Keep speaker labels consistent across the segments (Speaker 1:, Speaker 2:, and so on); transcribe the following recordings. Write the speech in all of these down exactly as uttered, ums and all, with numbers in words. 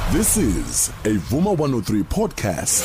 Speaker 1: This is a Vuma one oh three podcast.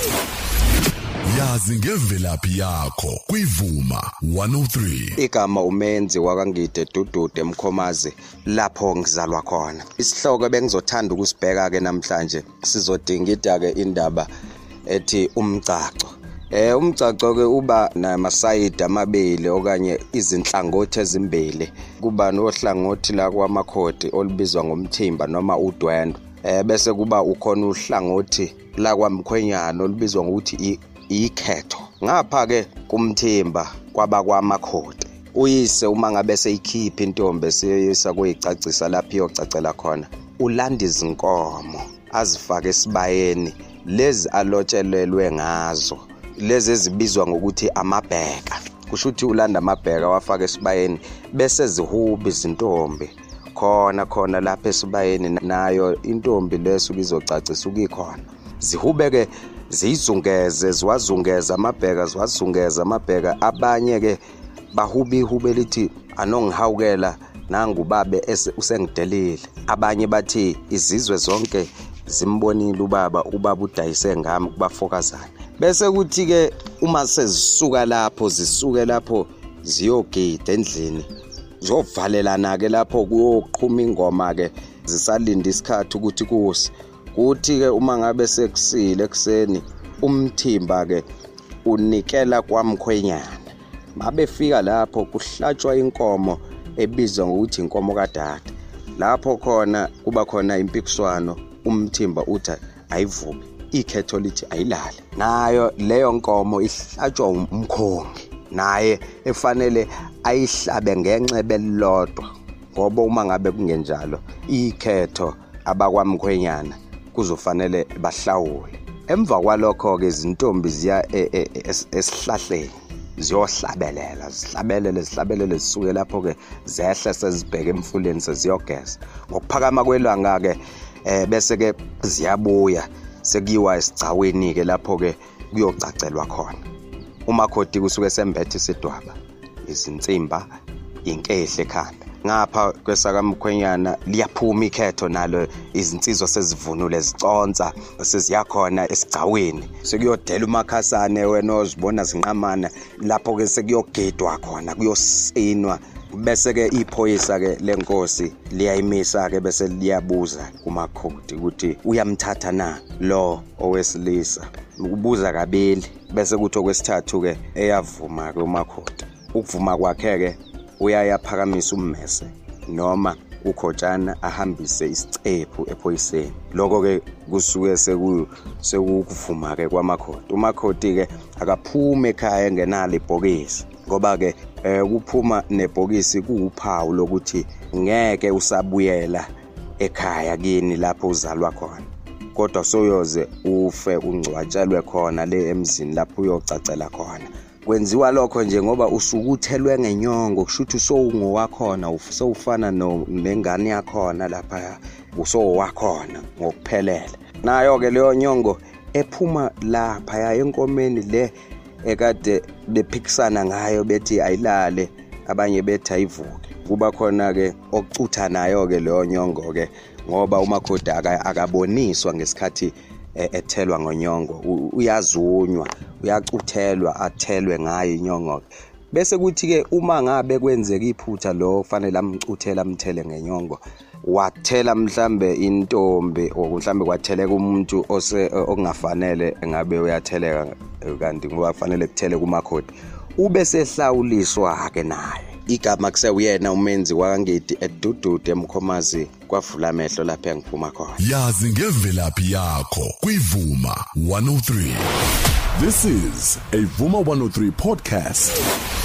Speaker 1: Yazi ngemvelaphi yakho kuiVuma one oh three.
Speaker 2: Igama umenzi wakangide Dudude eMkhomazi lapho ngizalwa khona. Isihloko bengizothanda ukusibheka ke namhlanje sizodingida ke indaba ethi umgcaco. Eh umgcaco ke uba namasayidi amabili okanye izinhlangothi ezimbili. Kuba nohlangothi la kwaMakhodi olubizwa ngomthimba noma udwendwe. Eh bese kuba ukhona uhlangothi la kwaMkhwenyana olubizwa ngokuthi ikhetho. Ngapha ke kumthimba kwaba kwaMakhodi. Uyise uma ngabe seyikhipha intombi seyisa kuyicacisa lapho iyocacela khona. Ulanda izinkomo azifake esibayeni lezi alotshelelwe ngazo. Lezi ezibizwa ngokuthi amabheka. Kusho ukuthi ulanda amabheka wafaka esibayeni bese zihuba izintombi. Khona khona lapha esibayeni nayo intombi leso bizocacisa ukikhona. Zihubeke zizungeze ziwazungeza amabheka ziwazungeza amabheka abanye ke bahubi ihube lithi anongihawukela nangubabe usengidelile. Abanye bathi izizwe zonke zimbonile ubaba ubaba udayise ngami kubafokazana. Bese kuthi ke uma sezisuka lapho zisuke lapho ziyogida endlini zovalelana ke lapho kuyoqhuma ingoma ke zisalinda isikhathi ukuthi kusi. Kuthi ke uma ngabe sekusile ekseni umthimba ke unikela kwaMkhwenyana. Mabefika lapho kuhlatshwa inkomo ebizwa ngokuthi inkomo kaDada. Lapho khona kuba khona impikiswano umthimba uthi ayivume ikhetho lithi ayilale. Nayo leyo nkomo ihlatshwa umkhongi. Naye efanele ayihlabe ngenxebe lodwa ngoba uma ngabe kungenjalo ikhetho abakwaMkhwenyana kuzofanele bahlawule. Emva kwalokho ke izintombi ziya esihlahleni ziyohlabelela zihlabelele zihlabelele zisuke lapho ke zehle sezibheke emfuleni seziyogeza. Ngokuphakama kwelanga ke eh bese ke ziyabuya sekuyiwa esigcaweni ke lapho ke kuyocacelwa khona. uMakhodi kusuke sembethe isidwaba izinsimba inkehle ekhanda. Ngapha kwesakaMkhwenyana liyaphuma ikhetho nalo izinsizwa sezivunule ziconsa seziyakhona esigcaweni. Sekuyodela umakhasane wena ozibona zinqamana lapho ke sekuyogedwa khona kuyosinwa. Bese ke iphoyisa ke lenkosi liyayimisa ke bese liyabuza kuMakhodi ukuthi uyamthatha na lo owesilisa. Ukubuza kabili bese kuthi okwesithathu ke eyavuma ke uMakhodi. Ukuvuma kwakhe ke uyayaphakamisa ummese noma ukhotshana ahambise isicephu ephoyiseni. Lokho ke kusuke seku sekuvuma ke kwaMakhodi. uMakhodi ke akaphume ekhaya engenalo ibhokisi ngoba ke kuphuma nebhokisi kuuphawu lokuthi ngeke usabuyela ekhaya kini lapho uzalwa khona. Kodwa soyoze ufe ungcwatshelwe khona le emzini lapho uyocacela khona. Kwenziwa lokho nje ngoba usukuthelwe ngenyongo kushuthi usowungowakhona usowufana nengane yakhona lapha usowakhona ngokuphelele. Nayo ke leyo nyongo ephuma lapha ya enkomeni le ekade bephikisana ngayo bethi ayilale abanye bethi ayivuke. Kuba khona ke okucutha nayo ke leyo nyongo ke ngoba uMakhodi akaboniswa ngesikhathi ethelwa ngonyongo. Uyazunywa uyacuthelwa athelwe ngayo inyongo. Bese kuthi ke uma ngabe kwenzeka iphutha lo kufanele amcuthela amthele ngenyongo wathela mhlambe intombi or mhlambe kwatheleka umuntu ose okungafanele ngabe uyatheleka kanti ngoba kufanele kuthele kuMakhodi ube sehlawuliswa ke naye. Igama kuse uyena umenzi wakangidi eDudude eMkhomazi kwavula amehlo lapha engiphuma khona.
Speaker 1: Yazi ngemvelaphi yakho kuiVuma one oh three. This is a Vuma one oh three podcast.